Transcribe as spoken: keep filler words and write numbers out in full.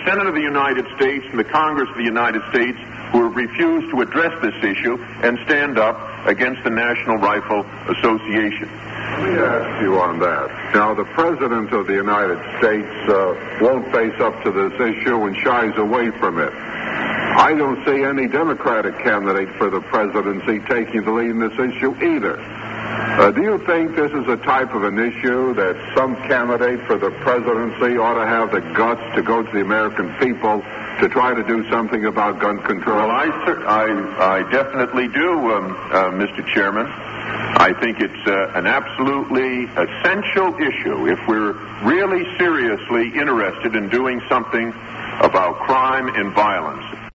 Senate of the United States and the Congress of the United States who have refused to address this issue and stand up against the National Rifle Association. Let me ask you on that. Now, the President of the United States uh, won't face up to this issue and shies away from it. I don't see any Democratic candidate for the presidency taking the lead in this issue either. Uh, do you think this is a type of an issue that some candidate for the presidency ought to have the guts to go to the American people to try to do something about gun control? Well, I, I, I definitely do, um, uh, Mister Chairman. I think it's uh, an absolutely essential issue if we're really seriously interested in doing something about crime and violence.